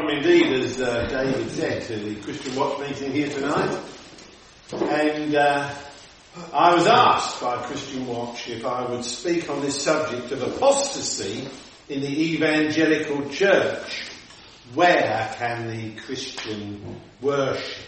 Welcome indeed, as David said, to the Christian Watch meeting here tonight. And I was asked by Christian Watch if I would speak on this subject of apostasy in the evangelical church. Where can the Christian worship?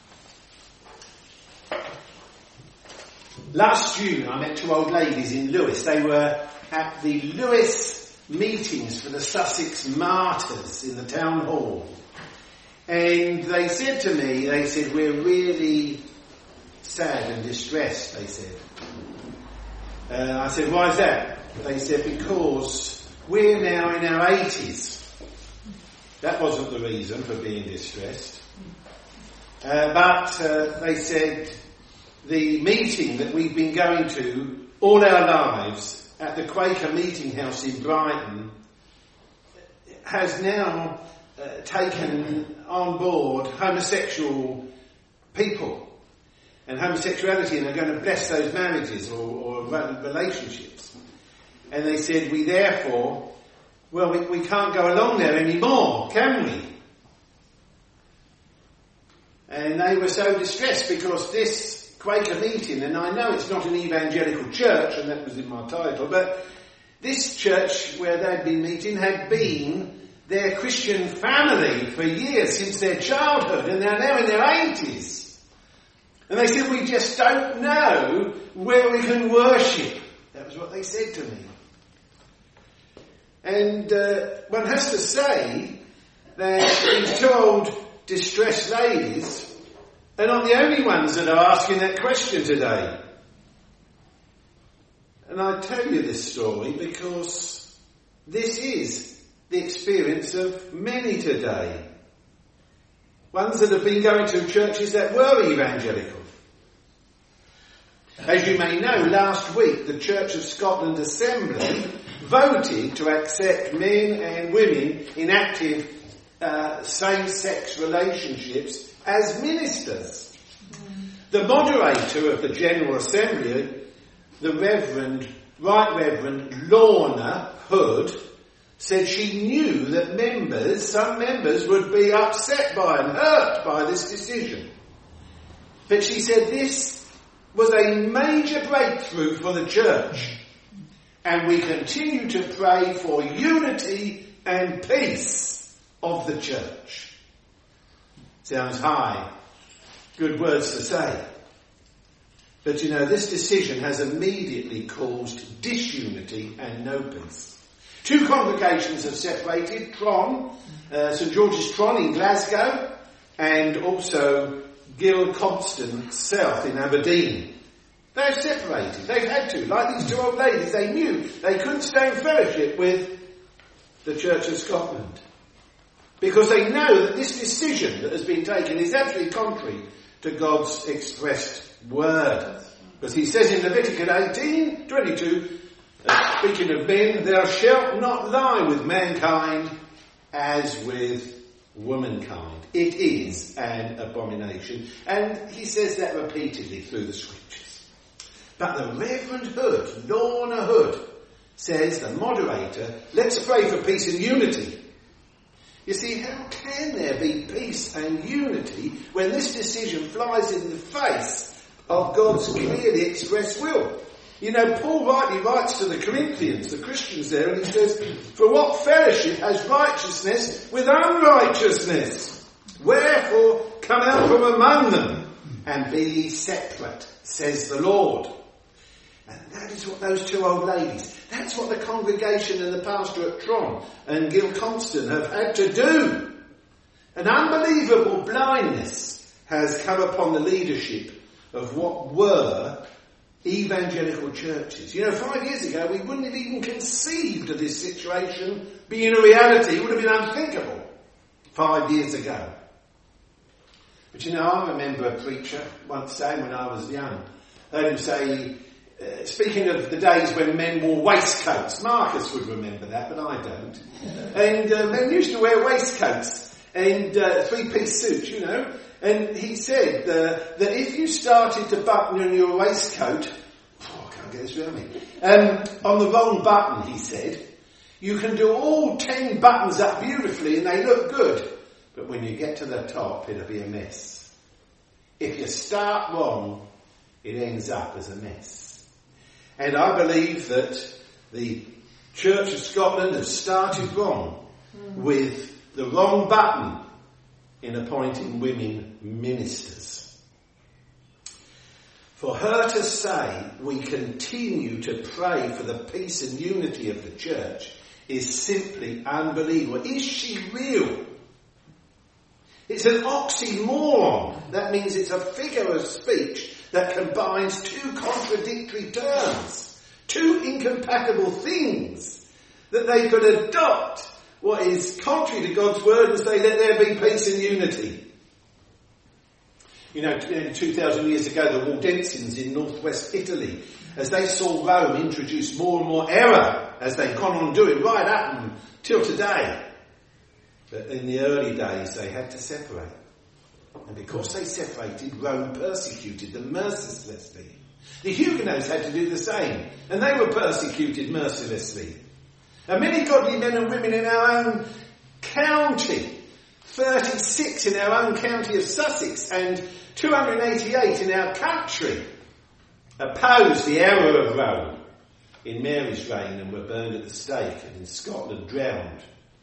Last June I met two old ladies in Lewes. They were at the Lewes meetings for the Sussex martyrs in the town hall. And they said to me, we're really sad and distressed, they said. I said, why is that? They said, because we're now in our 80s. That wasn't the reason for being distressed. But they said, the meeting that we've been going to all our lives at the Quaker Meeting House in Brighton has now taken on board homosexual people and homosexuality, and are going to bless those marriages or relationships. And they said, we can't go along there anymore, can we? And they were so distressed because this Quaker meeting, and I know it's not an evangelical church, and that was in my title, but this church where they'd been meeting had been their Christian family for years, since their childhood, and they're now in their 80s. And they said, we just don't know where we can worship. That was what they said to me. And one has to say that these two old distressed ladies, they're not the only ones that are asking that question today. And I tell you this story because this is the experience of many today. Ones that have been going to churches that were evangelical. As you may know, last week the Church of Scotland Assembly voted to accept men and women in active same-sex relationships as ministers. The moderator of the General Assembly, the Right Reverend Lorna Hood, said she knew that some members would be upset by and hurt by this decision. But she said this was a major breakthrough for the church, and we continue to pray for unity and peace of the church. Sounds high. Good words to say. But you know, this decision has immediately caused disunity and no peace. Two congregations have separated, St George's Tron in Glasgow, and also Gilconston South in Aberdeen. They've separated. They've had to. Like these two old ladies, they knew they couldn't stay in fellowship with the Church of Scotland. Because they know that this decision that has been taken is absolutely contrary to God's expressed word. Because he says in Leviticus 18:22, speaking of men, thou shalt not lie with mankind as with womankind. It is an abomination. And he says that repeatedly through the scriptures. But the Reverend Hood, Lorna Hood, says, the moderator, let's pray for peace and unity. You see, how can there be peace and unity when this decision flies in the face of God's clearly expressed will? You know, Paul rightly writes to the Corinthians, the Christians there, and he says, for what fellowship has righteousness with unrighteousness? Wherefore come out from among them and be ye separate, says the Lord. And that is what those two old ladies, that's what the congregation and the pastor at Tron and Gilconston have had to do. An unbelievable blindness has come upon the leadership of what were evangelical churches. You know, 5 years ago we wouldn't have even conceived of this situation being a reality. It would have been unthinkable 5 years ago. But you know, I remember a preacher once saying when I was young, I heard him say, speaking of the days when men wore waistcoats, Marcus would remember that, but I don't. And men used to wear waistcoats and three-piece suits, you know. And he said that if you started to button on your waistcoat, I can't get this around me, on the wrong button, he said, you can do all 10 buttons up beautifully and they look good. But when you get to the top, it'll be a mess. If you start wrong, it ends up as a mess. And I believe that the Church of Scotland has started wrong with the wrong button in appointing women ministers. For her to say we continue to pray for the peace and unity of the church is simply unbelievable. Is she real? It's an oxymoron. That means it's a figure of speech that combines two contradictory terms, two incompatible things, that they could adopt what is contrary to God's word and say, let there be peace and unity. You know, 2,000 years ago, the Waldensians in northwest Italy, as they saw Rome introduce more and more error, as they've gone on doing right up until today. But in the early days, they had to separate. And because they separated, Rome persecuted them mercilessly. The Huguenots had to do the same, and they were persecuted mercilessly. And many godly men and women in our own county, 36 in our own county of Sussex, and 288 in our country, opposed the error of Rome in Mary's reign and were burned at the stake, and in Scotland drowned.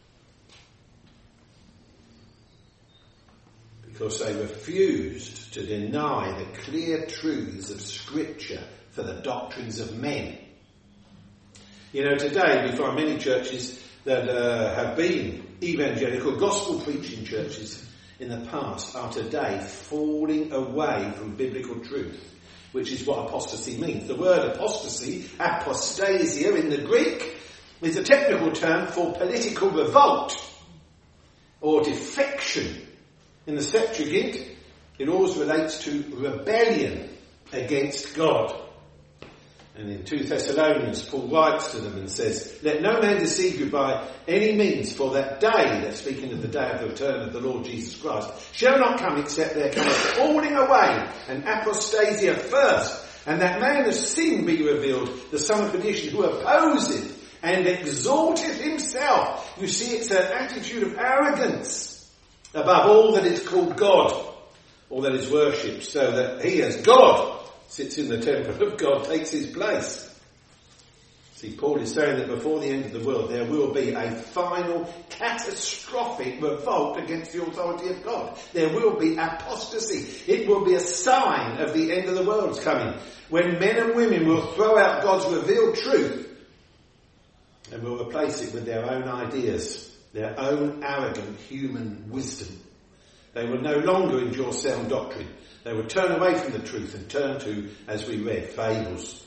Because they refused to deny the clear truths of Scripture for the doctrines of men. You know, today we find many churches that have been evangelical, gospel-preaching churches in the past are today falling away from biblical truth, which is what apostasy means. The word apostasy, apostasia in the Greek, is a technical term for political revolt or defection. In the Septuagint, it always relates to rebellion against God. And in 2 Thessalonians, Paul writes to them and says, let no man deceive you by any means, for that day, that's speaking of the day of the return of the Lord Jesus Christ, shall not come except there come a falling away, an apostasia first, and that man of sin be revealed, the son of perdition, who opposeth and exalteth himself. You see, it's an attitude of arrogance above all that is called God, all that is worshipped, so that he as God sits in the temple of God, takes his place. See, Paul is saying that before the end of the world there will be a final catastrophic revolt against the authority of God. There will be apostasy. It will be a sign of the end of the world's coming, when men and women will throw out God's revealed truth and will replace it with their own ideas, their own arrogant human wisdom. They will no longer endure sound doctrine. They will turn away from the truth and turn to, as we read, fables.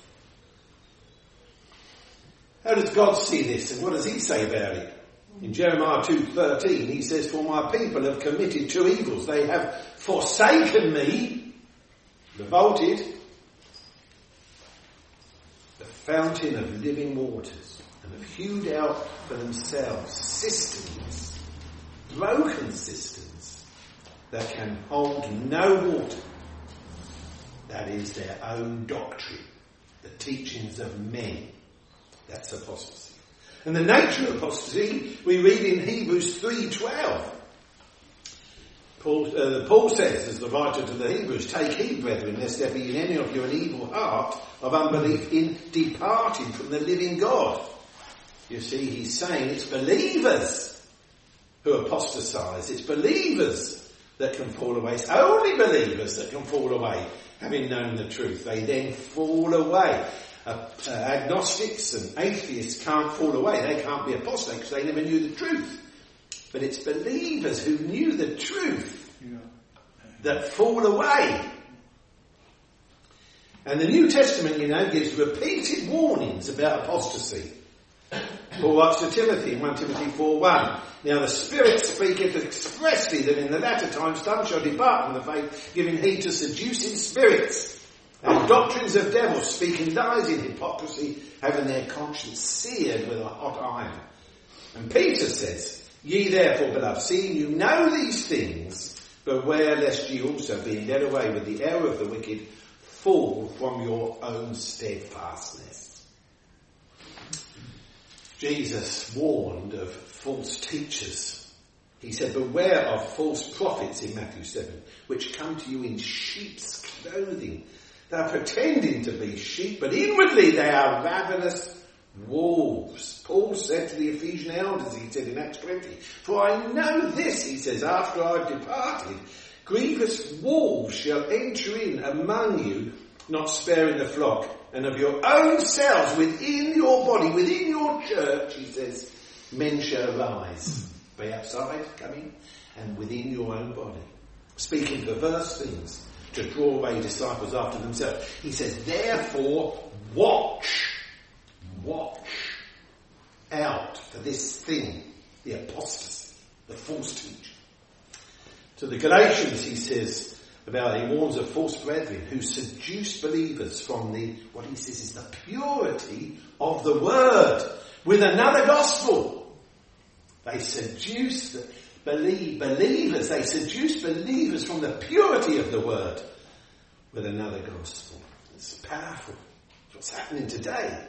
How does God see this, and what does he say about it? In Jeremiah 2:13, he says, for my people have committed two evils. They have forsaken me, revolted, the fountain of living waters, and have hewed out for themselves cisterns, broken cisterns, that can hold no water. That is their own doctrine, the teachings of men. That's apostasy. And the nature of apostasy, we read in Hebrews 3:12. Paul says, as the writer to the Hebrews, take heed, brethren, lest there be in any of you an evil heart of unbelief in departing from the living God. You see, he's saying it's believers who apostatize. It's believers that can fall away. It's only believers that can fall away, having known the truth. They then fall away. Agnostics and atheists can't fall away. They can't be apostate because they never knew the truth. But it's believers who knew the truth that fall away. And the New Testament, gives repeated warnings about apostasy. Paul writes to Timothy in 1 Timothy 4:1. Now the Spirit speaketh expressly that in the latter times some shall depart from the faith, giving heed to seducing spirits and doctrines of devils, speaking lies in hypocrisy, having their conscience seared with a hot iron. And Peter says, ye therefore, beloved, seeing you know these things, beware lest ye also, being led away with the error of the wicked, fall from your own steadfastness. Jesus warned of false teachers He said, beware of false prophets in Matthew 7, which come to you in sheep's clothing. They are pretending to be sheep, but inwardly they are ravenous wolves. Paul said to the Ephesian elders, he said in Acts 20, for I know this, he says, after I've departed, grievous wolves shall enter in among you, not sparing the flock, and of your own selves within your body, within your church, he says, men shall rise. Be outside, come in, and within your own body, speaking perverse things to draw away disciples after themselves. He says, therefore, watch out for this thing, the apostasy, the false teaching. To the Galatians, he says, he warns of false brethren who seduce believers from what he says is the purity of the word with another gospel. They seduce believers. They seduce believers from the purity of the word with another gospel. It's powerful. It's what's happening today.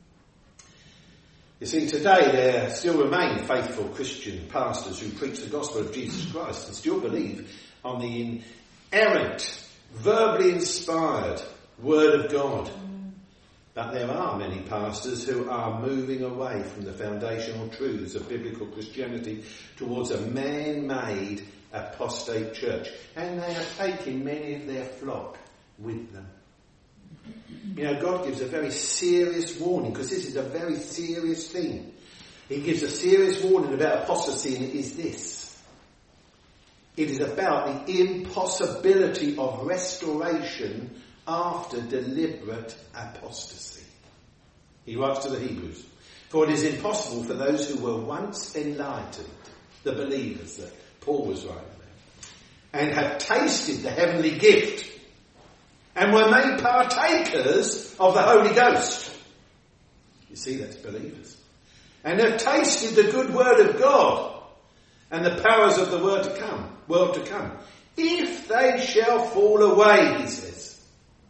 You see, today there still remain faithful Christian pastors who preach the gospel of Jesus Christ and still believe on the inerrant, verbally inspired word of God. But there are many pastors who are moving away from the foundational truths of biblical Christianity towards a man-made apostate church. And they are taking many of their flock with them. You know, God gives a very serious warning, because this is a very serious thing. He gives a serious warning about apostasy, and it is this. It is about the impossibility of restoration after deliberate apostasy. He writes to the Hebrews, for it is impossible for those who were once enlightened, the believers that Paul was writing about, and have tasted the heavenly gift, and were made partakers of the Holy Ghost. You see, that's believers. And have tasted the good word of God, and the powers of the world to come. If they shall fall away, he says,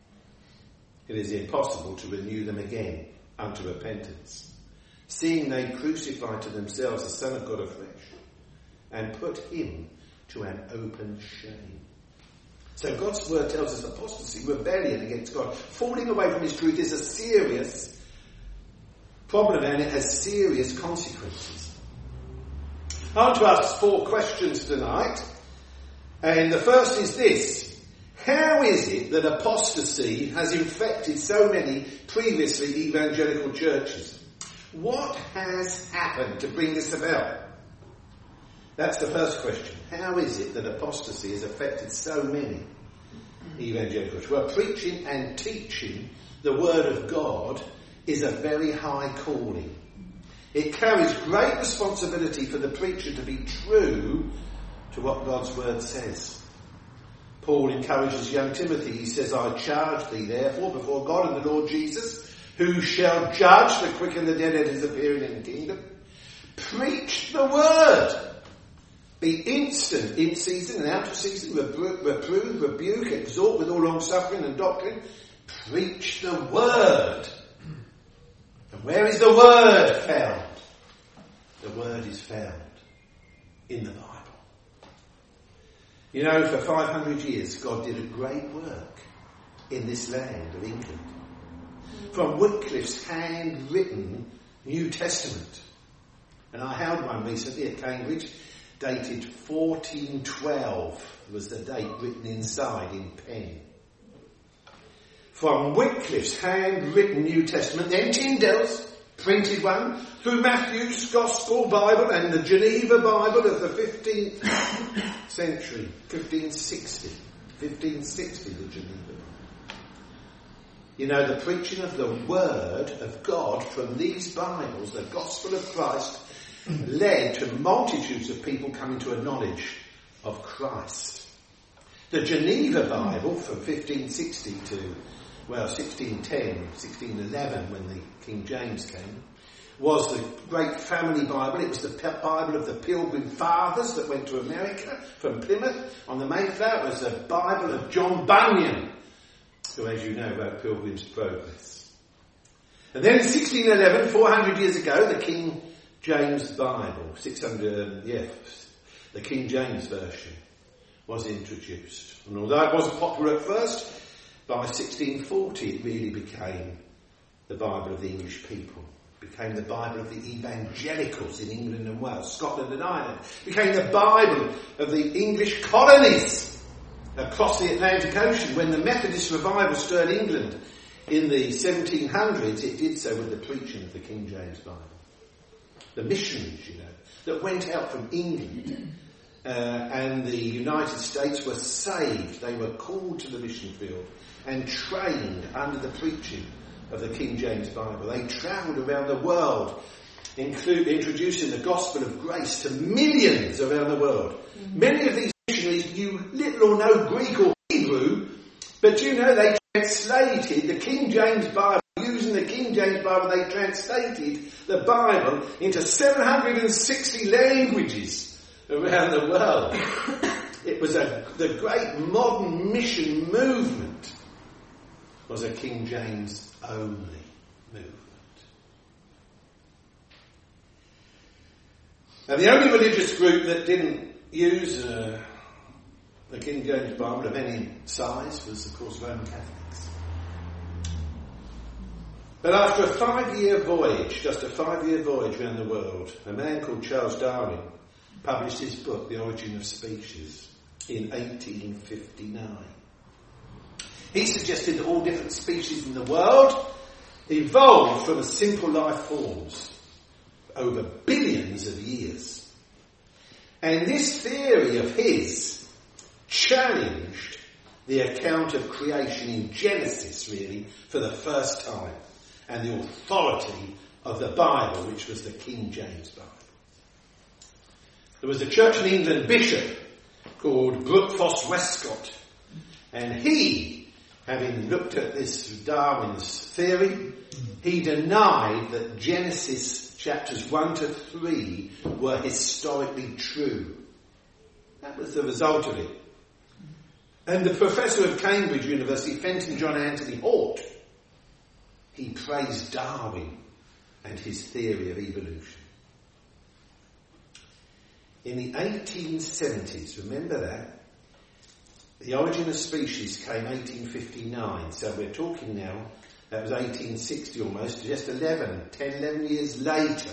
it is impossible to renew them again unto repentance, seeing they crucify to themselves the Son of God afresh, and put him to an open shame. So God's word tells us apostasy, rebellion against God, falling away from his truth is a serious problem, and it has serious consequences. I want to ask 4 questions tonight, and the first is this. How is it that apostasy has infected so many previously evangelical churches? What has happened to bring this about? That's the first question. How is it that apostasy has affected so many evangelicals? Well, preaching and teaching the word of God is a very high calling. It carries great responsibility for the preacher to be true to what God's word says. Paul encourages young Timothy. He says, I charge thee therefore before God and the Lord Jesus, who shall judge the quick and the dead at his appearing in the kingdom. Preach the word. Be instant in season and out of season. Reprove, rebuke, exhort with all long suffering and doctrine. Preach the word. And where is the word found? The word is found in the Bible. You know, for 500 years, God did a great work in this land of England. From Wycliffe's handwritten New Testament. And I held one recently at Cambridge, dated 1412 was the date written inside in pen. From Wycliffe's handwritten New Testament, then Tyndale's printed one, through Matthew's Gospel Bible and the Geneva Bible of the 15th century, 1560 the Geneva Bible. You know, the preaching of the Word of God from these Bibles, the Gospel of Christ, led to multitudes of people coming to a knowledge of Christ. The Geneva Bible from 1560 to 1610, 1611 when the King James came, was the great family Bible. It was the Bible of the Pilgrim Fathers that went to America from Plymouth on the Mayflower. It was the Bible of John Bunyan, who, as you know, wrote Pilgrim's Progress. And then in 1611, 400 years ago, the King James Bible, the King James Version was introduced. And although it wasn't popular at first, by 1640 it really became the Bible of the English people. It became the Bible of the evangelicals in England and Wales, Scotland and Ireland. It became the Bible of the English colonies across the Atlantic Ocean. When the Methodist revival stirred England in the 1700s, it did so with the preaching of the King James Bible. The missionaries, that went out from England and the United States were saved. They were called to the mission field and trained under the preaching of the King James Bible. They travelled around the world, introducing the gospel of grace to millions around the world. Many of these missionaries knew little or no Greek or Hebrew, but they translated the King James Bible. Using the King James Bible, they translated the Bible into 760 languages around the world. It was the great modern mission movement was a King James only movement. Now, the only religious group that didn't use the King James Bible of any size was, of course, Roman Catholics. But after a 5-year voyage, just a 5-year voyage around the world, a man called Charles Darwin published his book, The Origin of Species, in 1859. He suggested that all different species in the world evolved from simple life forms over billions of years. And this theory of his challenged the account of creation in Genesis, really, for the first time, and the authority of the Bible, which was the King James Bible. There was a Church in England bishop called Brookfast Westcott, and he, having looked at this Darwin's theory, he denied that Genesis chapters 1 to 3 were historically true. That was the result of it. And the professor of Cambridge University, Fenton John Anthony Hort, he praised Darwin and his theory of evolution. In the 1870s, remember that? The Origin of Species came 1859, so we're talking now, that was 1860 almost, just 11 years later.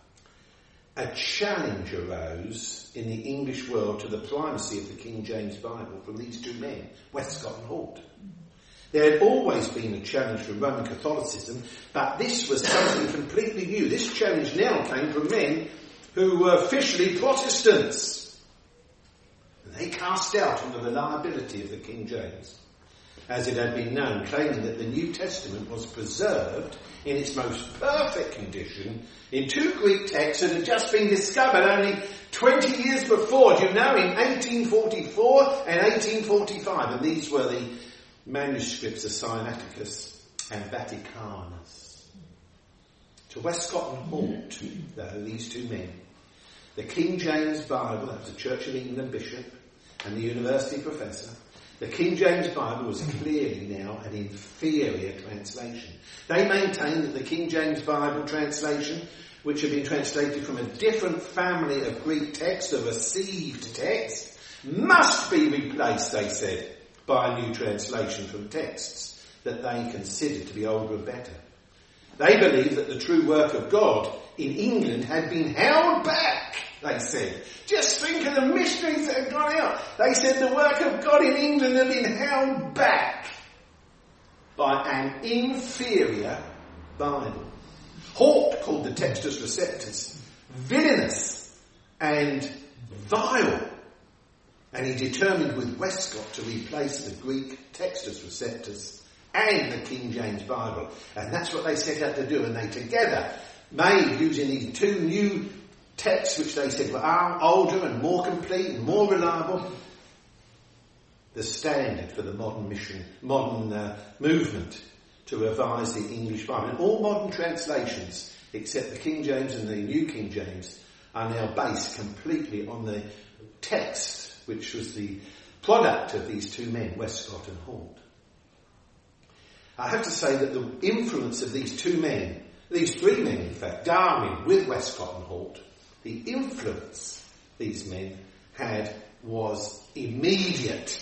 A challenge arose in the English world to the primacy of the King James Bible from these two men, Westcott and Hort. There had always been a challenge from Roman Catholicism, but this was something completely new. This challenge now came from men who were officially Protestants. And they cast doubt on the reliability of the King James, as it had been known, claiming that the New Testament was preserved in its most perfect condition in two Greek texts that had just been discovered only 20 years before, in 1844 and 1845. And these were the manuscripts of Sinaiticus and Vaticanus. To Westcott and Hort, though, these two men, the King James Bible, that was the Church of England bishop and the university professor, the King James Bible was clearly now an inferior translation. They maintained that the King James Bible translation, which had been translated from a different family of Greek texts, a received text, must be replaced, they said, by a new translation from texts that they considered to be older and better. They believed that the true work of God in England had been held back, they said. Just think of the missionaries that had gone out. They said the work of God in England had been held back by an inferior Bible. Hort called the Textus Receptus villainous and vile. And he determined with Westcott to replace the Greek Textus Receptus and the King James Bible. And that's what they set out to do. And they together made, using these two new texts, which they said were older and more complete and more reliable, the standard for the modern movement to revise the English Bible. And all modern translations, except the King James and the New King James, are now based completely on the text which was the product of these two men, Westcott and Hort. I have to say that the influence of these two men, these three men in fact, Darwin with Westcott and Hort, the influence these men had was immediate.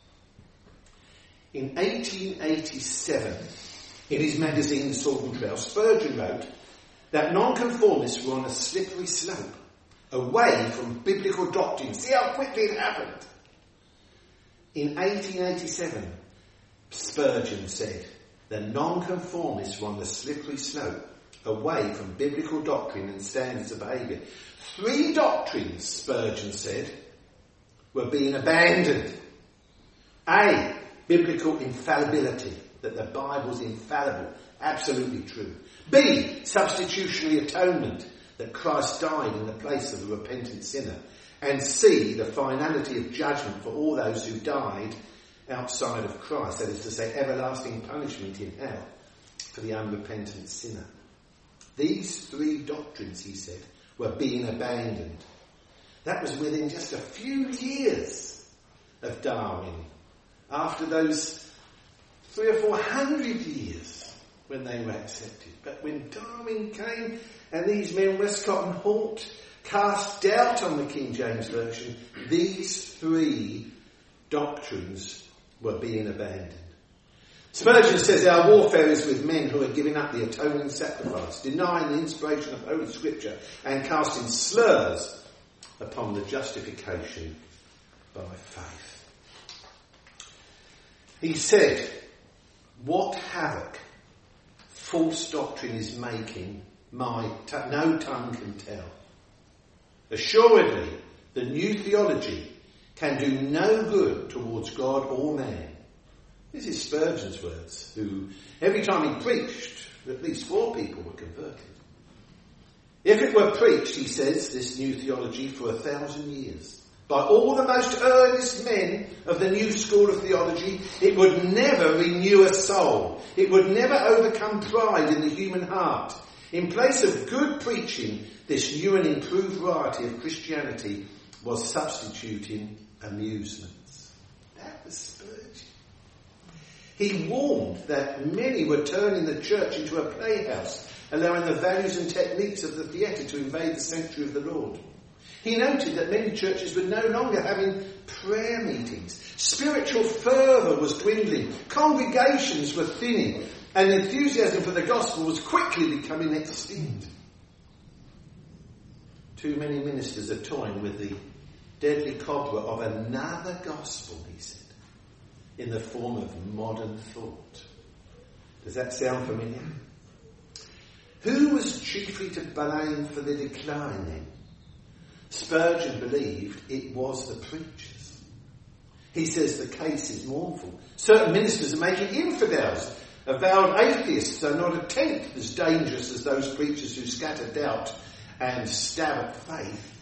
In 1887, in his magazine Sword and Trail, Spurgeon wrote that nonconformists were on a slippery slope away from biblical doctrine. See how quickly it happened. In 1887, Spurgeon said the nonconformists were on the slippery slope away from biblical doctrine and standards of behaviour. 3 doctrines, Spurgeon said, were being abandoned. A, biblical infallibility, that the Bible's infallible, absolutely true. B, substitutionary atonement, that Christ died in the place of the repentant sinner. And C, the finality of judgment for all those who died outside of Christ, that is to say, everlasting punishment in hell for the unrepentant sinner. These 3 doctrines, he said, were being abandoned. That was within just a few years of Darwin, after those 300 or 400 years when they were accepted. But when Darwin came and these men, Westcott and Hort, cast doubt on the King James Version, these 3 doctrines were being abandoned. Spurgeon says our warfare is with men who are giving up the atoning sacrifice, denying the inspiration of Holy Scripture and casting slurs upon the justification by faith. He said, what havoc false doctrine is making, no tongue can tell. Assuredly, the new theology can do no good towards God or man. This is Spurgeon's words, who, every time he preached, at least 4 people were converted. If it were preached, he says, this new theology, for 1,000 years, by all the most earnest men of the new school of theology, it would never renew a soul. It would never overcome pride in the human heart. In place of good preaching, this new and improved variety of Christianity was substituting amusements. That was Spurgeon. He warned that many were turning the church into a playhouse, allowing the values and techniques of the theatre to invade the sanctuary of the Lord. He noted that many churches were no longer having prayer meetings. Spiritual fervour was dwindling. Congregations were thinning. And enthusiasm for the gospel was quickly becoming extinct. Too many ministers are toying with the deadly cobra of another gospel, he said, in the form of modern thought. Does that sound familiar? Who was chiefly to blame for the decline then? Spurgeon believed it was the preachers. He says the case is mournful. Certain ministers are making infidels. Avowed atheists are not a tenth as dangerous as those preachers who scatter doubt and stab at faith.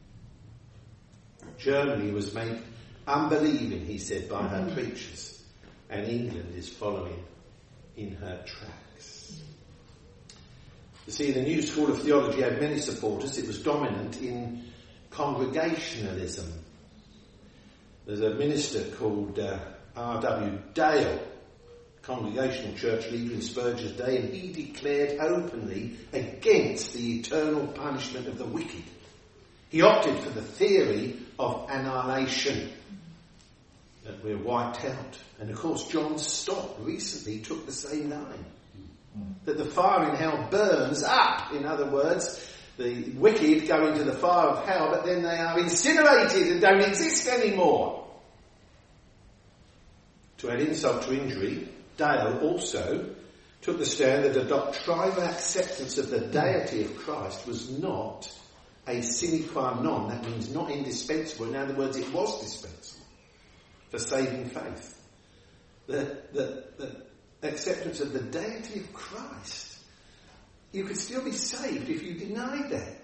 Germany was made unbelieving, he said, by her preachers, and England is following in her tracks. You see, the new school of theology had many supporters. It was dominant in congregationalism. There's a minister called R.W. Dale, Congregational church leader in Spurgeon's day, and he declared openly against the eternal punishment of the wicked. He opted for the theory of annihilation, that we're wiped out. And of course John Stott recently took the same line, that the fire in hell burns up. In other words, the wicked go into the fire of hell, but then they are incinerated and don't exist anymore. To add insult to injury, Dale also took the stand that a doctrinal acceptance of the deity of Christ was not a sine qua non. That means not indispensable. In other words, it was dispensable for saving faith. The acceptance of the deity of Christ. You could still be saved if you denied that.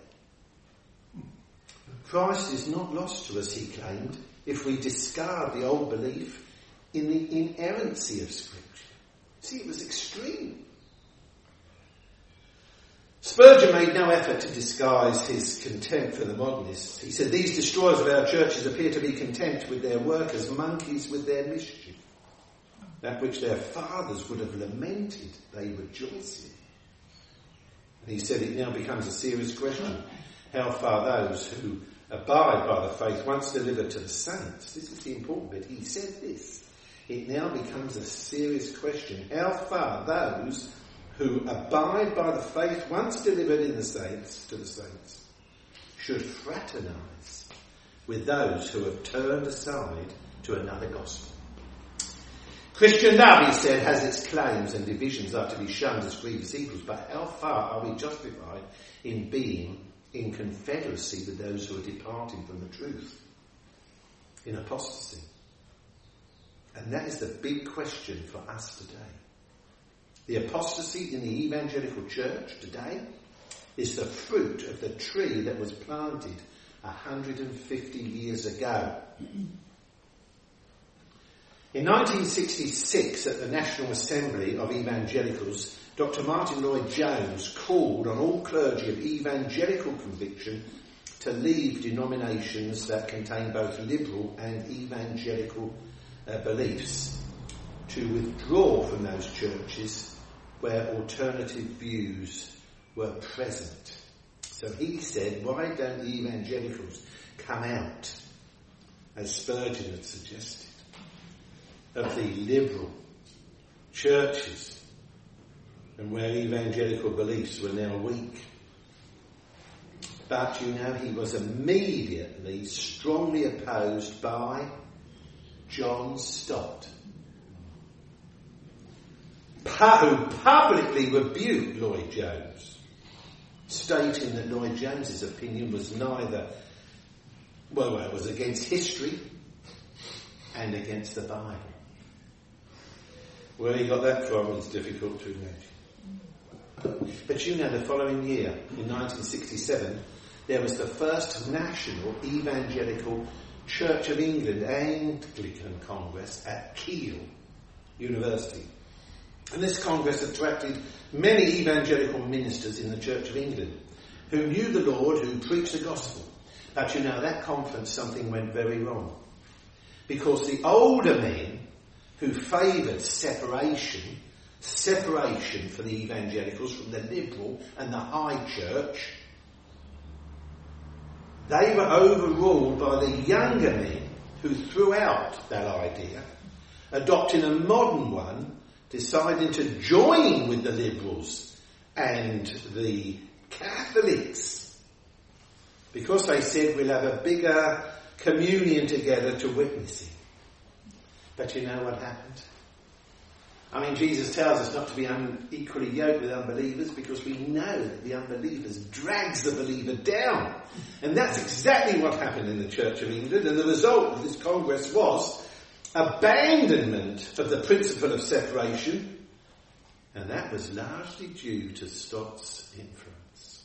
Christ is not lost to us, he claimed, if we discard the old belief in the inerrancy of Scripture. See, it was extreme. Spurgeon made no effort to disguise his contempt for the modernists. He said, these destroyers of our churches appear to be content with their work as monkeys with their mischief. That which their fathers would have lamented, they rejoice in. And he said it now becomes a serious question how far those who abide by the faith once delivered to the saints, this is the important bit, he said this, it now becomes a serious question. How far those who abide by the faith once delivered to the saints should fraternise with those who have turned aside to another gospel. Christian love, he said, has its claims and divisions are to be shunned as grievous evils, but how far are we justified in being in confederacy with those who are departing from the truth, in apostasy? And that is the big question for us today. The apostasy in the evangelical church today is the fruit of the tree that was planted 150 years ago. In 1966, at the National Assembly of Evangelicals, Dr. Martin Lloyd-Jones called on all clergy of evangelical conviction to leave denominations that contain both liberal and evangelical beliefs, to withdraw from those churches where alternative views were present. So he said, why don't the evangelicals come out, as Spurgeon had suggested, of the liberal churches and where evangelical beliefs were now weak? But he was immediately strongly opposed by John Stott, who publicly rebuked Lloyd-Jones, stating that Lloyd-Jones's opinion was it was against history and against the Bible. Where he got that from is difficult to imagine. But the following year, in 1967, there was the first national evangelical Church of England Anglican Congress at Keele University. And this Congress attracted many evangelical ministers in the Church of England who knew the Lord, who preached the gospel. But that conference, something went very wrong. Because the older men who favoured separation for the evangelicals from the liberal and the high church, they were overruled by the younger men who threw out that idea, adopting a modern one, deciding to join with the liberals and the Catholics, because they said we'll have a bigger communion together to witness it. But you know what happened? Jesus tells us not to be unequally yoked with unbelievers, because we know that the unbelievers drags the believer down. And that's exactly what happened in the Church of England. And the result of this Congress was abandonment of the principle of separation. And that was largely due to Stott's influence.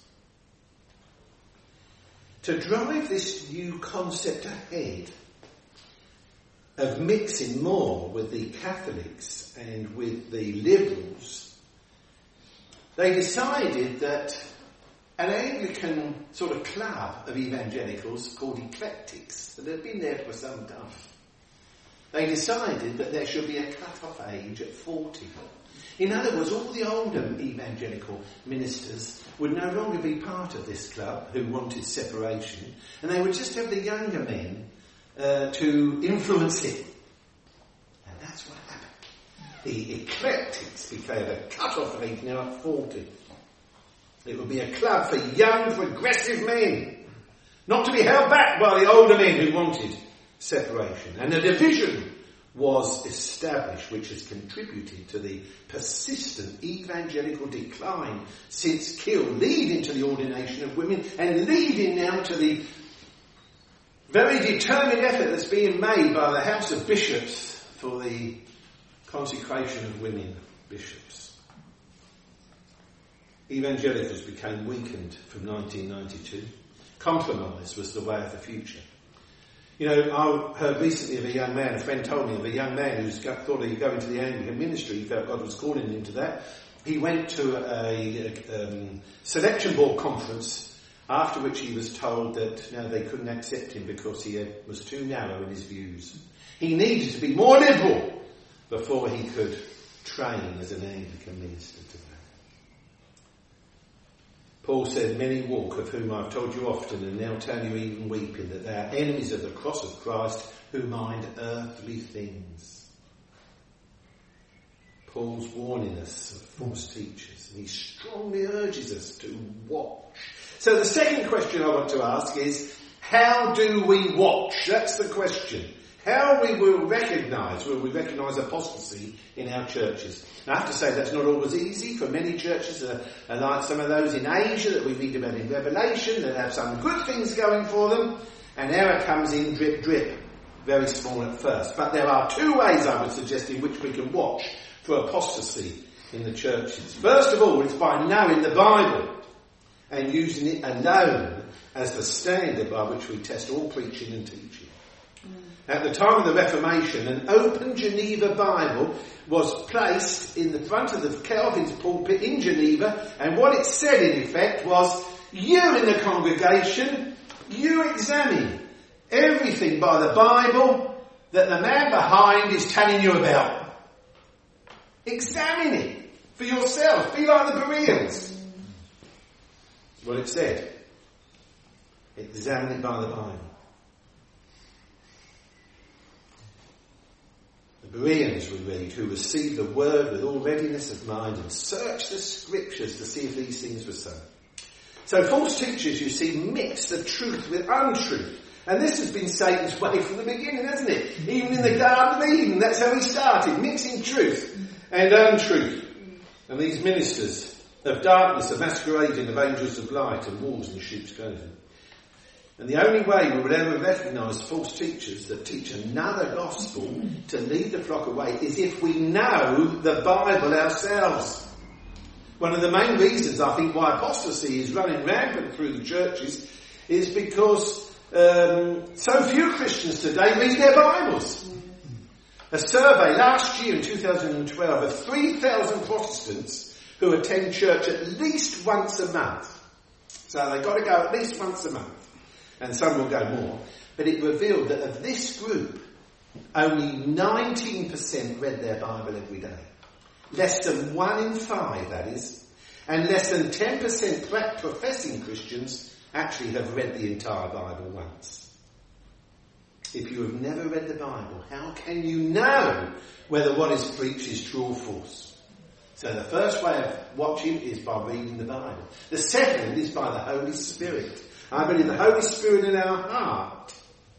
To drive this new concept ahead of mixing more with the Catholics and with the liberals, they decided that an Anglican sort of club of evangelicals called eclectics, that had been there for some time, they decided that there should be a cut-off age at 40. In other words, all the older evangelical ministers would no longer be part of this club who wanted separation, and they would just have the younger men to influence it. And that's what happened. The eclectics became a cut-off age now at 40. It would be a club for young, progressive men, not to be held back by the older men who wanted separation. And a division was established which has contributed to the persistent evangelical decline since Keele, leading to the ordination of women and leading now to the very determined effort that's being made by the House of Bishops for the consecration of women bishops. Evangelicals became weakened from 1992. Compromise was the way of the future. I heard recently of a young man, a friend told me of a young man who thought he'd go into the Anglican ministry. He felt God was calling him to that. He went to a selection board conference, after which he was told that they couldn't accept him because he was too narrow in his views. He needed to be more liberal before he could train as an Anglican minister today. Paul said, many walk, of whom I've told you often, and now tell you even weeping, that they are enemies of the cross of Christ, who mind earthly things. Paul's warning us of false teachers, and he strongly urges us to watch. So the second question I want to ask is, how do we watch? That's the question. How will we recognise apostasy in our churches? I have to say that's not always easy for many churches, are like some of those in Asia that we read about in Revelation, that have some good things going for them, and error comes in drip drip, very small at first. But there are two ways I would suggest in which we can watch for apostasy in the churches. First of all, it's by knowing the Bible and using it alone as the standard by which we test all preaching and teaching. At the time of the Reformation, an open Geneva Bible was placed in the front of the Calvin's pulpit in Geneva, and what it said in effect was, you in the congregation, you examine everything by the Bible that the man behind is telling you about. Examine it for yourself. Be like the Bereans. That's what it said. Examine it by the Bible. The Bereans, we read, who received the word with all readiness of mind and searched the scriptures to see if these things were so. So false teachers, you see, mix the truth with untruth. And this has been Satan's way from the beginning, hasn't it? Even in the Garden of Eden, that's how he started, mixing truth and untruth. And these ministers of darkness are masquerading of angels of light and wolves in sheep's clothing. And the only way we would ever recognise false teachers that teach another gospel to lead the flock away is if we know the Bible ourselves. One of the main reasons I think why apostasy is running rampant through the churches is because so few Christians today read their Bibles. A survey last year in 2012 of 3,000 Protestants who attend church at least once a month. So they've got to go at least once a month. And some will go more. But it revealed that of this group, only 19% read their Bible every day. Less than 1 in 5, that is. And less than 10% professing Christians actually have read the entire Bible once. If you have never read the Bible, how can you know whether what is preached is true or false? So the first way of watching is by reading the Bible. The second is by the Holy Spirit. I believe the Holy Spirit in our heart.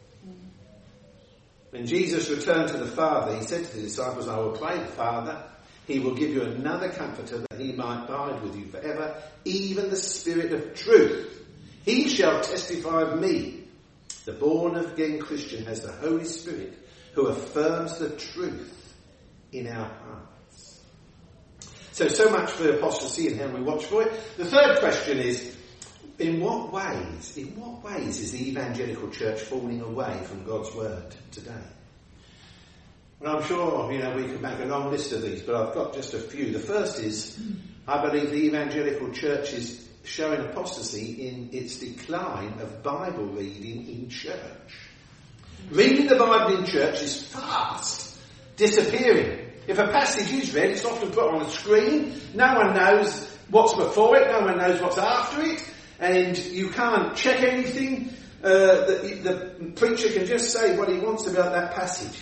When Jesus returned to the Father, he said to the disciples, I will pray the Father. He will give you another comforter that he might abide with you forever, even the Spirit of truth. He shall testify of me. The born-again Christian has the Holy Spirit who affirms the truth in our hearts. So much for apostasy and how we watch for it. The third question is, in what ways is the evangelical church falling away from God's word today? Well, I'm sure, we could make a long list of these, but I've got just a few. The first is, I believe the evangelical church is showing apostasy in its decline of Bible reading in church. Reading the Bible in church is fast disappearing. If a passage is read, it's often put on a screen. No one knows what's before it. No one knows what's after it. And you can't check anything. The preacher can just say what he wants about that passage.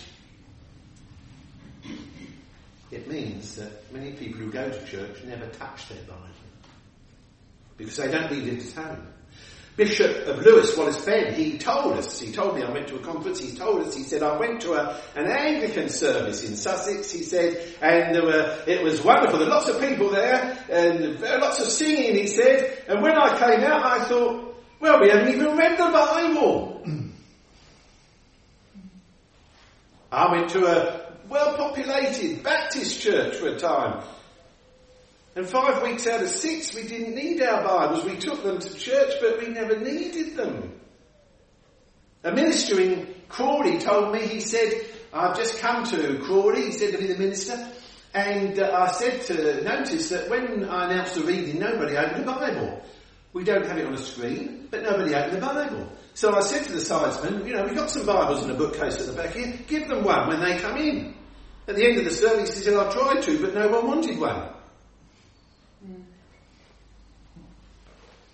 It means that many people who go to church never touch their Bible because they don't read it at home. Bishop of Lewis, Wallace Benn, he told me, I went to a conference, he said, I went to an Anglican service in Sussex, he said, and it was wonderful, there were lots of people there, and lots of singing, he said, and when I came out, I thought, well, we haven't even read the Bible. I went to a well-populated Baptist church for a time, and 5 weeks out of 6, we didn't need our Bibles. We took them to church, but we never needed them. A minister in Crawley told me, he said, I've just come to Crawley, he said to be the minister, and I said to notice that when I announced the reading, nobody opened the Bible. We don't have it on a screen, but nobody opened the Bible. So I said to the sidesman, we've got some Bibles in a bookcase at the back here, give them one when they come in. At the end of the service, he said, I tried to, but no one wanted one.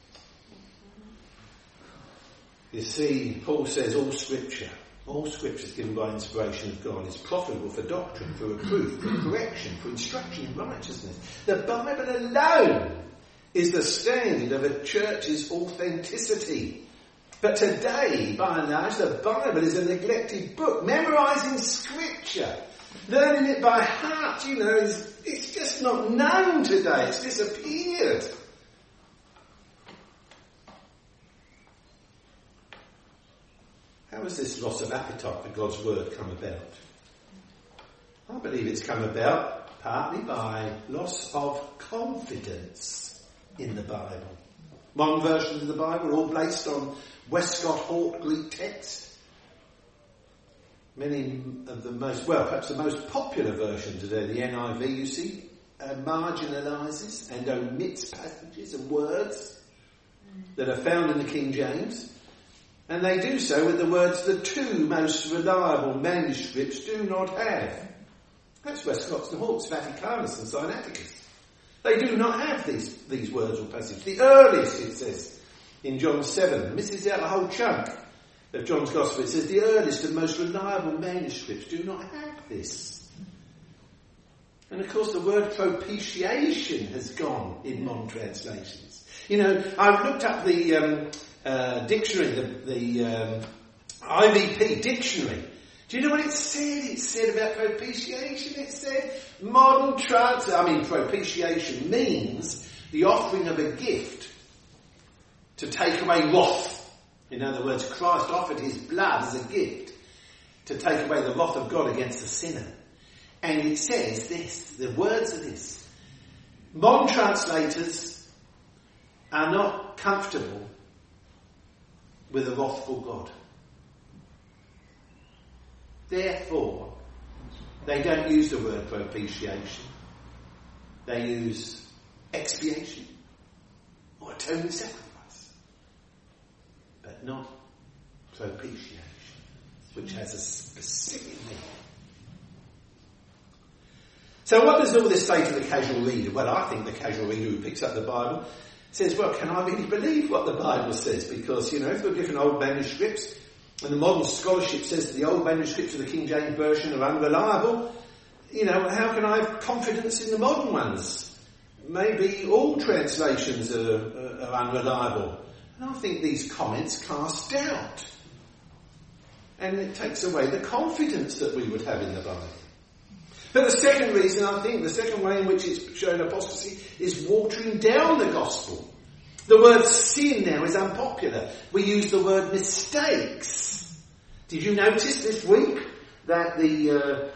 You see, Paul says all scripture is given by inspiration of God, is profitable for doctrine, for reproof, for correction, for instruction in righteousness. The Bible alone is the standard of a church's authenticity. But today, by and large, the Bible is a neglected book. Memorising scripture, learning it by heart, it's just not known today. It's disappeared. How has this loss of appetite for God's word come about? I believe it's come about partly by loss of confidence in the Bible. Modern versions of the Bible are all based on Westcott Hort Greek text. Many of the perhaps the most popular version today, the NIV, you see, marginalises and omits passages and words that are found in the King James. And they do so with the words the two most reliable manuscripts do not have. That's Westcott's and Hort's, Vaticanus and Sinaiticus. They do not have these words or passages. The earliest, it says, in John 7, misses out a whole chunk of John's Gospel. It says the earliest and most reliable manuscripts do not have this. And of course the word propitiation has gone in modern translations. I've looked up the dictionary, the IVP dictionary. Do you know what it said? It said about propitiation, it said propitiation means the offering of a gift to take away wrath. In other words, Christ offered his blood as a gift to take away the wrath of God against the sinner. And it says this, the words are this: modern translators are not comfortable with a wrathful God. Therefore, they don't use the word propitiation. They use expiation or atoning sacrifice, but not propitiation, which has a specific meaning. So what does all this say to the casual reader? Well, I think the casual reader who picks up the Bible says, well, can I really believe what the Bible says? Because, if there are different old manuscripts, and the modern scholarship says that the old manuscripts of the King James Version are unreliable, how can I have confidence in the modern ones? Maybe all translations are unreliable. And I think these comments cast doubt. And it takes away the confidence that we would have in the Bible. But the second reason, I think, the second way in which it's shown apostasy is watering down the gospel. The word sin now is unpopular. We use the word mistakes. Did you notice this week that the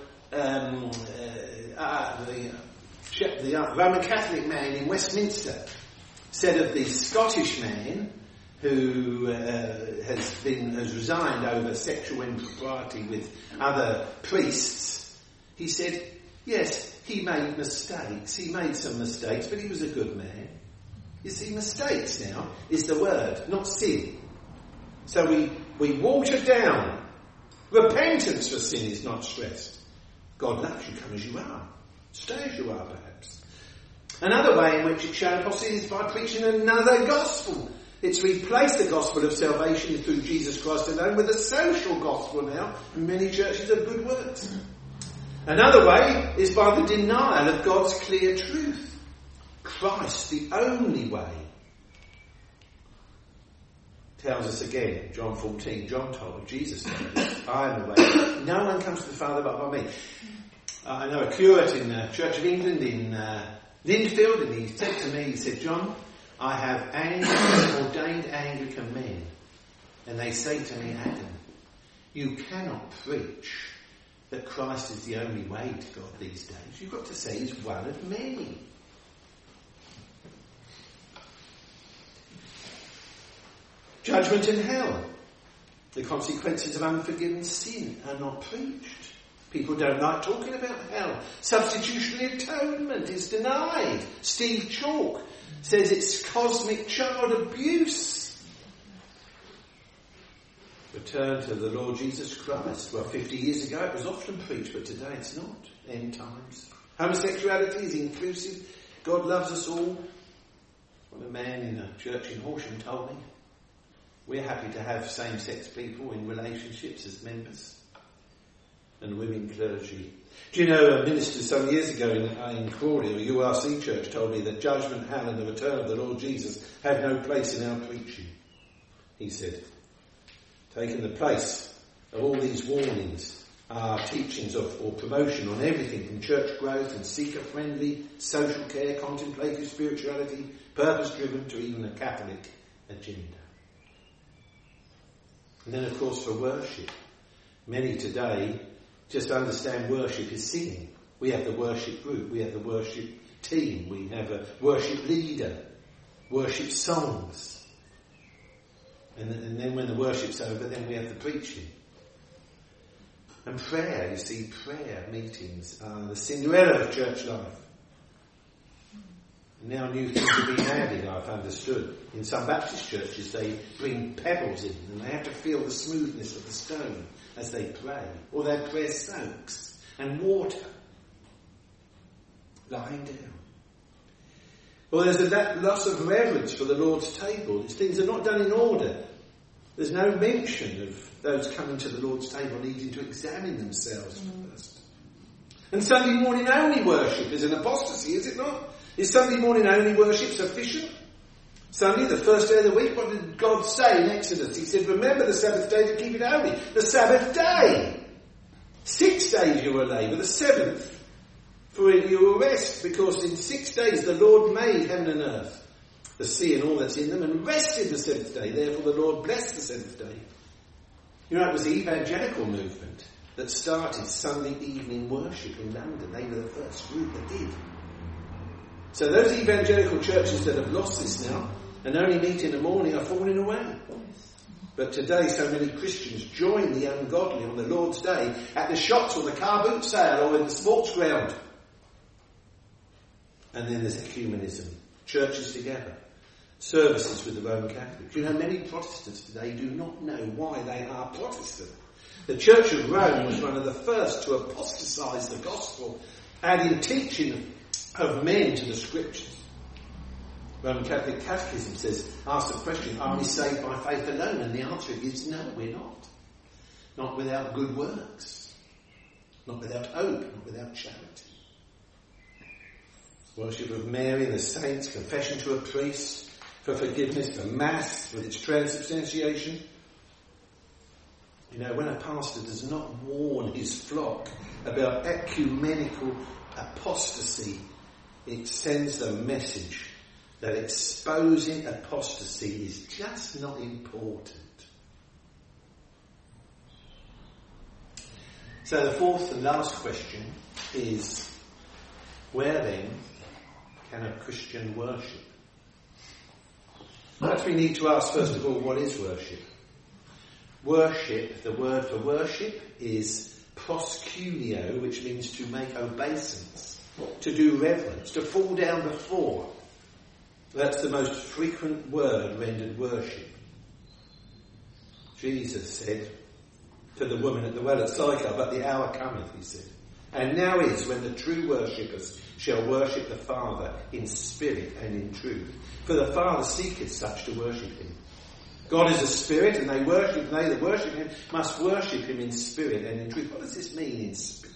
Roman Catholic man in Westminster said of the Scottish man who has resigned over sexual impropriety with other priests? He said, yes, he made mistakes. He made some mistakes, but he was a good man. You see, mistakes now is the word, not sin. So we water down. Repentance for sin is not stressed. God loves you, come as you are. Stay as you are, perhaps. Another way in which it's shown apostasy is by preaching another gospel. It's replaced the gospel of salvation through Jesus Christ alone with a social gospel now in many churches of good works. Another way is by the denial of God's clear truth. Christ, the only way, tells us again, John 14, Jesus told us, I am the way. No one comes to the Father but by me. I know a curate in the Church of England in Lindfield, and he said to me, John, I have ordained Anglican men, and they say to me, Adam, you cannot preach that Christ is the only way to God these days. You've got to say he's one of many. Judgment in hell. The consequences of unforgiven sin are not preached. People don't like talking about hell. Substitutionary atonement is denied. Steve Chalk says it's cosmic child abuse. Return to the Lord Jesus Christ. Well, 50 years ago it was often preached, but today it's not. End times. Homosexuality is inclusive. God loves us all. What a man in a church in Horsham told me. We're happy to have same-sex people in relationships as members and women clergy. Do you know, a minister some years ago in Crawley, a URC church, told me that judgment, hell and the return of the Lord Jesus have no place in our preaching. He said, taking the place of all these warnings, our teachings or promotion on everything from church growth and seeker-friendly, social care, contemplative spirituality, purpose-driven to even a Catholic agenda. And then, of course, for worship, many today just understand worship is singing. We have the worship group, we have the worship team, we have a worship leader, worship songs. And then when the worship's over, then we have the preaching. And prayer, you see, prayer meetings are the Cinderella of church life. Now new things are being added, I've understood. In some Baptist churches they bring pebbles in and they have to feel the smoothness of the stone as they pray. Or their prayer soaks and water lying down. Or there's that loss of reverence for the Lord's table. These things are not done in order. There's no mention of those coming to the Lord's table needing to examine themselves first. And Sunday morning only worship is an apostasy, is it not? Is Sunday morning only worship sufficient? Sunday, the first day of the week, what did God say in Exodus? He said, remember the Sabbath day to keep it holy. The Sabbath day! 6 days you will labour, the seventh, for you will rest, because in 6 days the Lord made heaven and earth, the sea and all that's in them, and rested the seventh day. Therefore the Lord blessed the seventh day. You know, it was the evangelical movement that started Sunday evening worship in London. They were the first group that did. So those evangelical churches that have lost this now and only meet in the morning are falling away. But today so many Christians join the ungodly on the Lord's day at the shops or the car boot sale or in the sports ground. And then there's ecumenism, churches together, services with the Roman Catholics. You know, many Protestants today do not know why they are Protestant. The Church of Rome was one of the first to apostatize the gospel, adding teaching of men to the scriptures. Roman Catholic Catechism asks the question, are we saved by faith alone? And the answer is no, we're not. Not without good works. Not without hope. Not without charity. Worship of Mary and the saints, confession to a priest, for forgiveness, for Mass with its transubstantiation. You know, when a pastor does not warn his flock about ecumenical apostasy, it sends a message that exposing apostasy is just not important. So the fourth and last question is, where then can a Christian worship? Perhaps we need to ask first of all, what is worship? Worship, the word for worship is proskuneo, which means to make obeisance, to do reverence, to fall down before. That's the most frequent word rendered worship. Jesus said to the woman at the well at Sychar, but the hour cometh, he said, and now is when the true worshippers shall worship the Father in spirit and in truth. For the Father seeketh such to worship him. God is a spirit, and they that worship him must worship him in spirit and in truth. What does this mean, in spirit?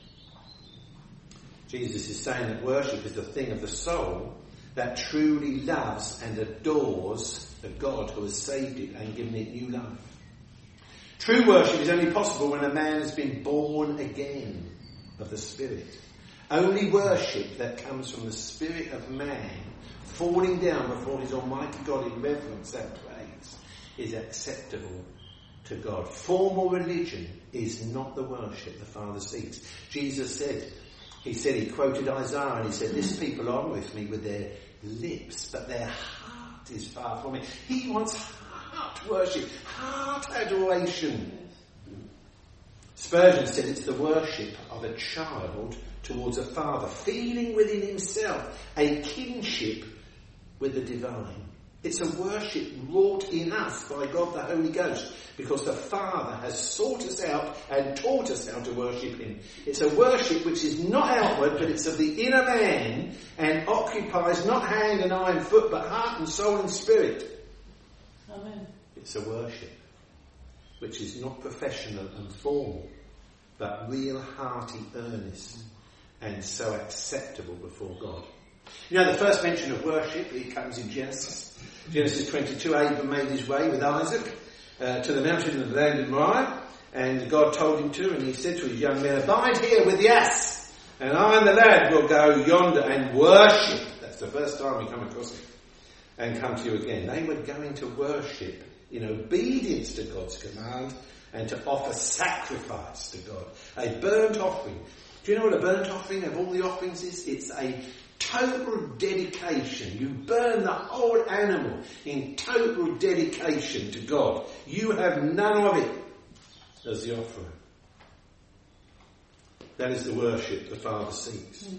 Jesus is saying that worship is the thing of the soul that truly loves and adores the God who has saved it and given it new life. True worship is only possible when a man has been born again of the Spirit. Only worship that comes from the spirit of man falling down before his almighty God in reverence and praise is acceptable to God. Formal religion is not the worship the Father seeks. Jesus said, he quoted Isaiah and he said, this people honoureth me with their lips, but their heart is far from me. He wants heart worship, heart adoration. Spurgeon said it's the worship of a child towards a father, feeling within himself a kinship with the divine. It's a worship wrought in us by God the Holy Ghost, because the Father has sought us out and taught us how to worship him. It's a worship which is not outward, but it's of the inner man and occupies not hand and eye and foot, but heart and soul and spirit. Amen. It's a worship which is not professional and formal, but real, hearty, earnest, and so acceptable before God. You know, the first mention of worship, it comes in Genesis. Genesis 22, Abram made his way with Isaac to the mountain of the land of Moriah, and God told him to, and he said to his young men, "Abide here with the ass, and I and the lad will go yonder and worship." That's the first time we come across it. "And come to you again." They were going to worship in obedience to God's command and to offer sacrifice to God. A burnt offering. Do you know what a burnt offering of all the offerings is? It's a total dedication. You burn the whole animal in total dedication to God. You have none of it as the offering. That is the worship the Father seeks.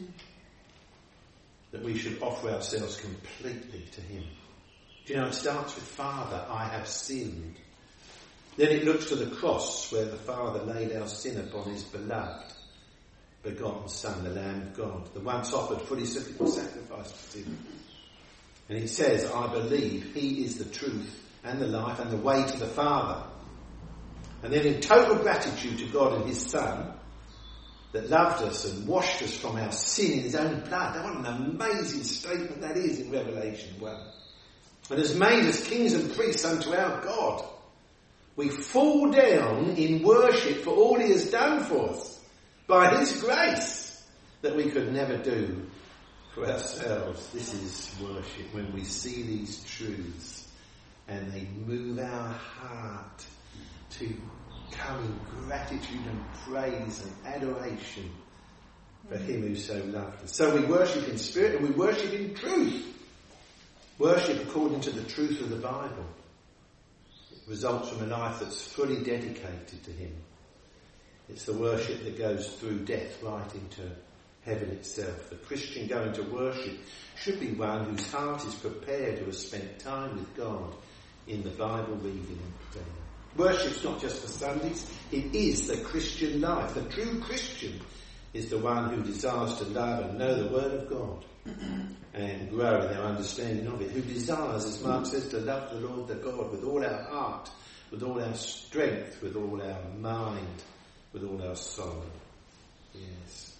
That we should offer ourselves completely to Him. Do you know, it starts with, "Father, I have sinned." Then it looks to the cross where the Father laid our sin upon His beloved, begotten Son, the Lamb of God, the once offered fully sufficient sacrifice for sin. And He says, "I believe He is the truth and the life and the way to the Father." And then in total gratitude to God and His Son, that loved us and washed us from our sin in His own blood. What an amazing statement that is in Revelation 1. And has made us kings and priests unto our God. We fall down in worship for all He has done for us by His grace that we could never do for ourselves. This is worship, when we see these truths and they move our heart to come in gratitude and praise and adoration for Him who so loved us. So we worship in spirit and we worship in truth. Worship according to the truth of the Bible. It results from a life that's fully dedicated to Him. It's the worship that goes through death right into heaven itself. The Christian going to worship should be one whose heart is prepared, who has spent time with God in the Bible reading and prayer. Worship's not just for Sundays, it is the Christian life. The true Christian is the one who desires to love and know the Word of God and grow in their understanding of it, who desires, as Mark says, to love the Lord their God with all our heart, with all our strength, with all our mind, with all our soul. Yes.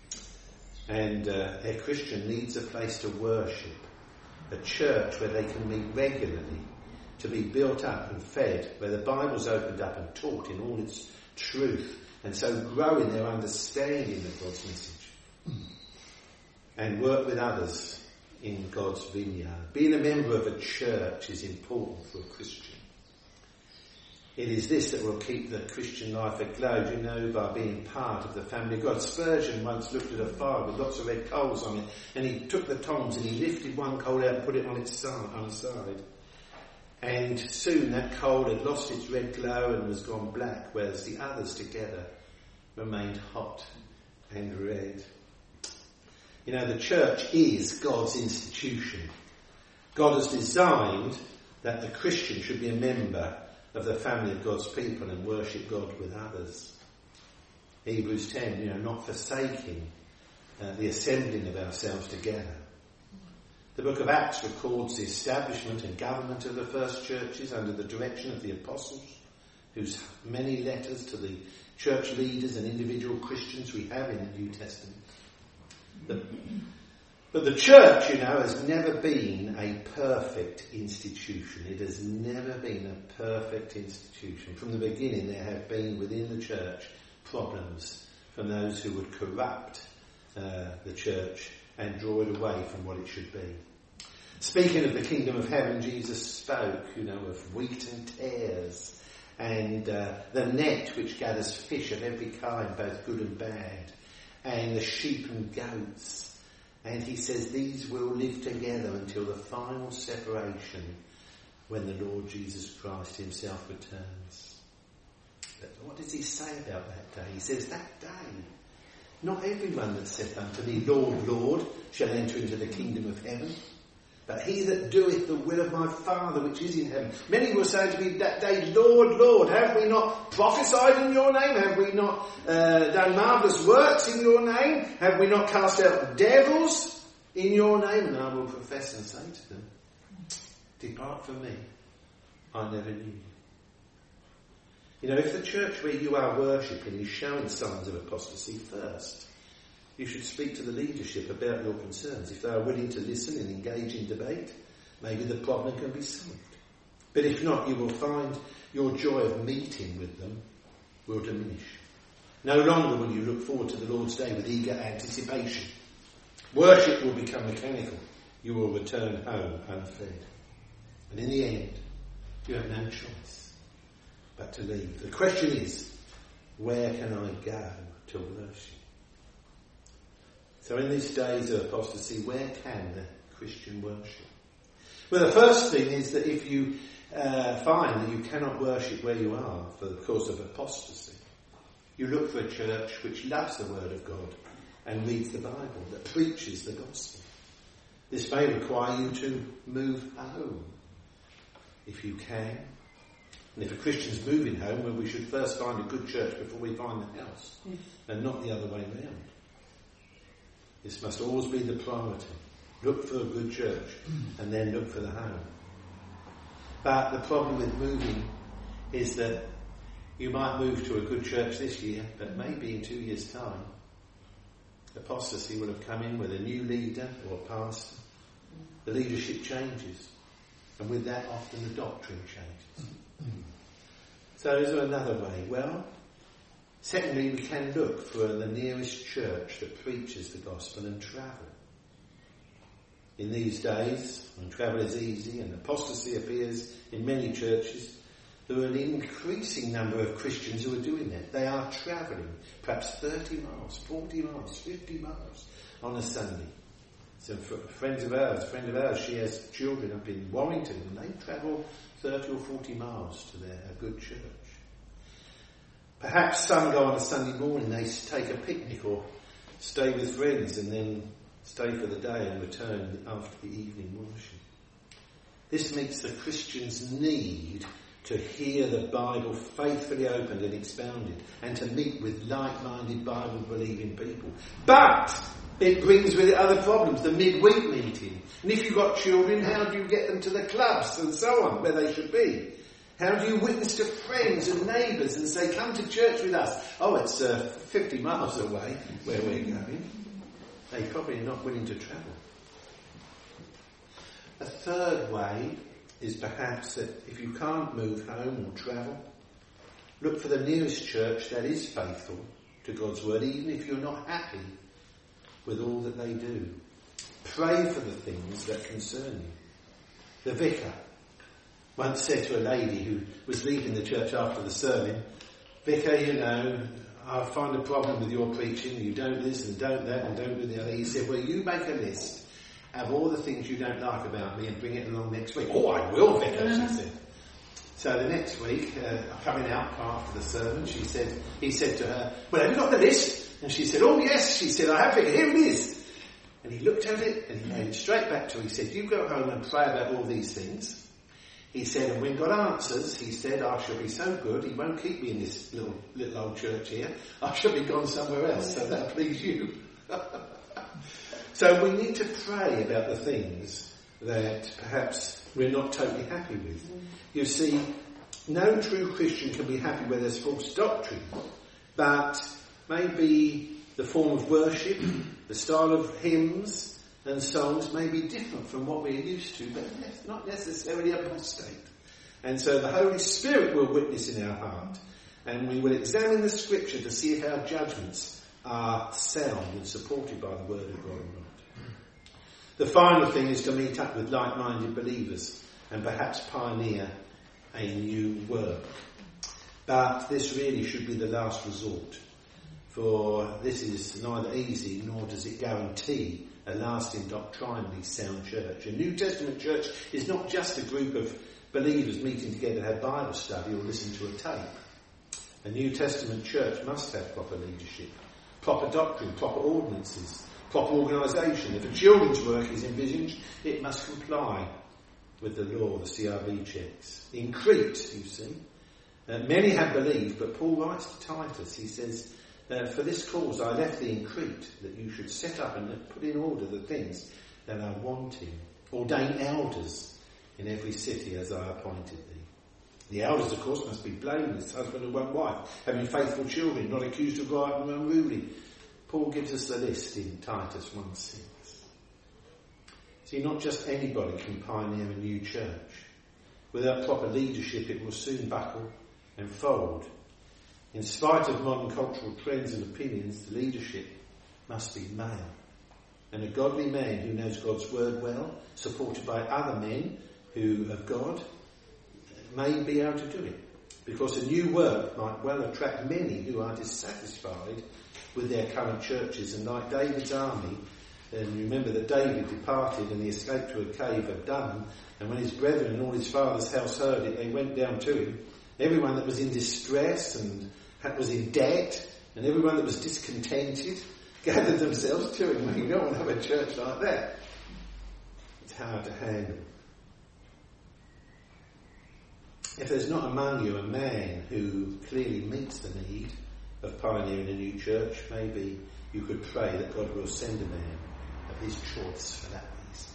And a Christian needs a place to worship, a church where they can meet regularly, to be built up and fed, where the Bible's opened up and taught in all its truth, and so grow in their understanding of God's message. And work with others in God's vineyard. Being a member of a church is important for a Christian. It is this that will keep the Christian life aglow, you know, by being part of the family of God. Spurgeon once looked at a fire with lots of red coals on it, and he took the tongs and he lifted one coal out and put it on its side. And soon that coal had lost its red glow and was gone black, whereas the others together remained hot and red. You know, the church is God's institution. God has designed that the Christian should be a member of the family of God's people and worship God with others. Hebrews 10, not forsaking the assembling of ourselves together. The book of Acts records the establishment and government of the first churches under the direction of the apostles, whose many letters to the church leaders and individual Christians we have in the New Testament. But the church, has never been a perfect institution. It has never been a perfect institution. From the beginning, there have been within the church problems from those who would corrupt the church and draw it away from what it should be. Speaking of the kingdom of heaven, Jesus spoke, of wheat and tares, and the net which gathers fish of every kind, both good and bad, and the sheep and goats. And he says these will live together until the final separation when the Lord Jesus Christ himself returns. But what does he say about that day? He says, that day, not everyone that saith unto me, Lord, Lord, shall enter into the kingdom of heaven, but he that doeth the will of my Father which is in heaven. Many will say to me that day, Lord, Lord, have we not prophesied in your name? Have we not done marvellous works in your name? Have we not cast out devils in your name? And I will profess and say to them, depart from me. I never knew you. You know, if the church where you are worshipping is showing signs of apostasy, first, you should speak to the leadership about your concerns. If they are willing to listen and engage in debate, maybe the problem can be solved. But if not, you will find your joy of meeting with them will diminish. No longer will you look forward to the Lord's Day with eager anticipation. Worship will become mechanical. You will return home unfed. And in the end, you have no choice but to leave. The question is, where can I go to worship? So in these days of apostasy, where can the Christian worship? Well, the first thing is that if you find that you cannot worship where you are for the cause of apostasy, you look for a church which loves the Word of God and reads the Bible, that preaches the gospel. This may require you to move home, if you can. And if a Christian's moving home, well, we should first find a good church before we find the house, and not the other way round. This must always be the priority. Look for a good church, and then look for the home. But the problem with moving is that you might move to a good church this year, but maybe in 2 years' time, apostasy will have come in with a new leader or pastor. The leadership changes, and with that often the doctrine changes. So is there another way? Well, secondly, we can look for the nearest church that preaches the gospel and travel. In these days, when travel is easy and apostasy appears in many churches, there are an increasing number of Christians who are doing that. They are travelling, perhaps 30 miles, 40 miles, 50 miles on a Sunday. So a friend of ours, she has children up in Warrington, and they travel 30 or 40 miles to a good church. Perhaps some go on a Sunday morning, they take a picnic or stay with friends and then stay for the day and return after the evening worship. This meets the Christian's need to hear the Bible faithfully opened and expounded, and to meet with like-minded Bible-believing people. But it brings with it other problems, the midweek meeting. And if you've got children, how do you get them to the clubs and so on, where they should be? How do you witness to friends and neighbours and say, come to church with us? Oh, it's 50 miles away where we're going. They probably are not willing to travel. A third way is perhaps that if you can't move home or travel, look for the nearest church that is faithful to God's word, even if you're not happy with all that they do. Pray for the things that concern you. The vicar once said to a lady who was leaving the church after the sermon, "Vicar, you know, I find a problem with your preaching. You don't this and don't that and don't do the other." He said, "Well, you make a list of all the things you don't like about me and bring it along next week." "Oh, I will, Vicar," she said. So the next week, coming out after the sermon, he said to her, "Well, have you got the list?" And she said, "Oh, yes." She said, "I have it. Here it is." And he looked at it and he made it straight back to her. He said, "You go home and pray about all these things." He said, "And when God answers," he said, "I shall be so good, he won't keep me in this little old church here. I shall be gone somewhere else, so that'll please you." So we need to pray about the things that perhaps we're not totally happy with. You see, no true Christian can be happy where there's false doctrine, but maybe the form of worship, the style of hymns and songs may be different from what we're used to, but not necessarily apostate. And so the Holy Spirit will witness in our heart, and we will examine the Scripture to see if our judgments are sound and supported by the Word of God or not. The final thing is to meet up with like-minded believers and perhaps pioneer a new work. But this really should be the last resort, for this is neither easy nor does it guarantee a lasting doctrinally sound church. A New Testament church is not just a group of believers meeting together to have Bible study or listen to a tape. A New Testament church must have proper leadership, proper doctrine, proper ordinances, proper organisation. If a children's work is envisaged, it must comply with the law, the CRB checks. In Crete, you see, many have believed, but Paul writes to Titus, he says, "For this cause I left thee in Crete, that you should set up and put in order the things that are wanting. Ordain elders in every city as I appointed thee." The elders, of course, must be blameless, husband and one wife, having faithful children, not accused of right and unruly. Paul gives us the list in Titus 1:6. See, not just anybody can pioneer a new church. Without proper leadership, it will soon buckle and fold. In spite of modern cultural trends and opinions, the leadership must be male. And a godly man who knows God's word well, supported by other men who of God, may be able to do it. Because a new work might well attract many who are dissatisfied with their current churches. And like David's army, and remember that David departed and he escaped to a cave of Adullam, and when his brethren and all his father's house heard it, they went down to him. Everyone that was in distress and was in debt, and everyone that was discontented, gathered themselves to him. You don't want to have a church like that. It's hard to handle. If there's not among you a man who clearly meets the need of pioneering a new church, maybe you could pray that God will send a man of his choice for that reason.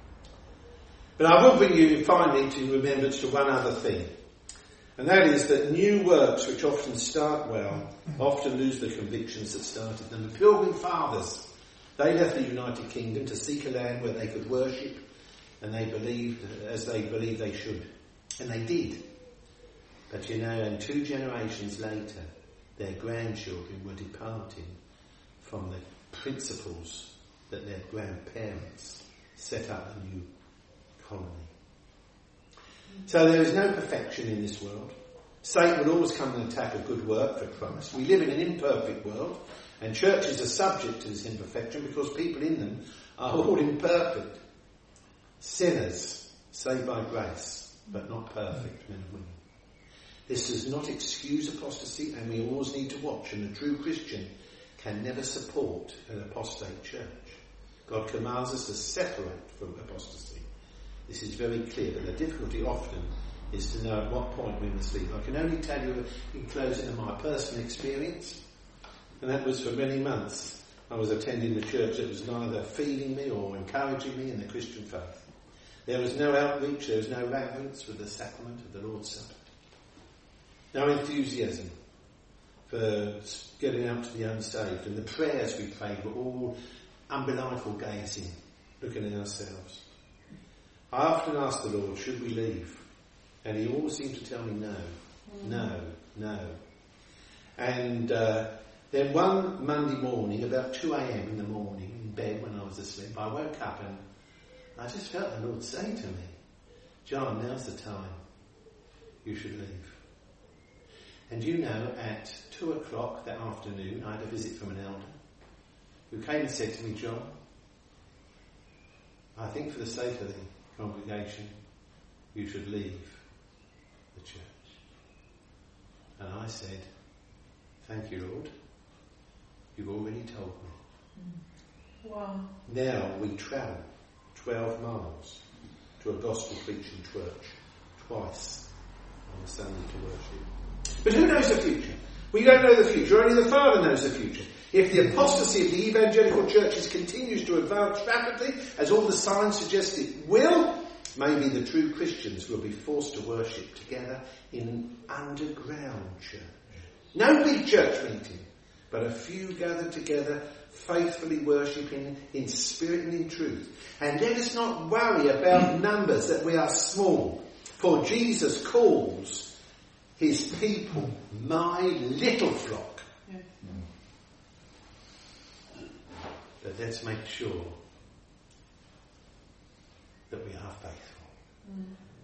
But I will bring you finally to remembrance to one other thing, and that is that new works which often start well often lose the convictions that started them. The Pilgrim Fathers, they left the United Kingdom to seek a land where they could worship, and they believed as they believed they should, and they did. But you know, and 2 generations later, their grandchildren were departing from the principles that their grandparents set up a new colony. So there is no perfection in this world. Satan will always come and attack a good work for Christ. We live in an imperfect world, and churches are subject to this imperfection because people in them are all imperfect. Sinners, saved by grace, but not perfect men and women. This does not excuse apostasy, and we always need to watch, and the true Christian can never support an apostate church. God commands us to separate from apostasy. This is very clear, but the difficulty often is to know at what point we must leave. I can only tell you in closing of my personal experience, and that was for many months. I was attending the church that was neither feeding me or encouraging me in the Christian faith. There was no outreach, there was no reverence for the sacrament of the Lord's Supper. No enthusiasm for getting out to the unsaved, and the prayers we prayed were all unbelievable gazing, looking at ourselves. I often asked the Lord, should we leave? And he always seemed to tell me no. And then one Monday morning, about 2 a.m. in the morning, in bed when I was asleep, I woke up and I just felt the Lord say to me, John, now's the time. You should leave. And you know, at 2 o'clock that afternoon, I had a visit from an elder who came and said to me, John, I think for the sake of the congregation, you should leave the church. And I said, thank you, Lord. You've already told me. Wow. Now we travel 12 miles to a gospel preaching church twice on a Sunday to worship. But who knows the future? We don't know the future. Only the Father knows the future. If the apostasy of the evangelical churches continues to advance rapidly, as all the signs suggest it will, maybe the true Christians will be forced to worship together in an underground church. No big church meeting, but a few gathered together, faithfully worshipping in spirit and in truth. And let us not worry about numbers, that we are small, for Jesus calls his people my little flock. Yes. But let's make sure that we are faithful.